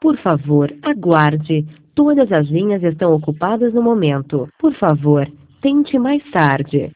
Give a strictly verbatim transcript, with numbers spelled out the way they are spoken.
Por favor, aguarde. Todas as linhas estão ocupadas no momento. Por favor, tente mais tarde.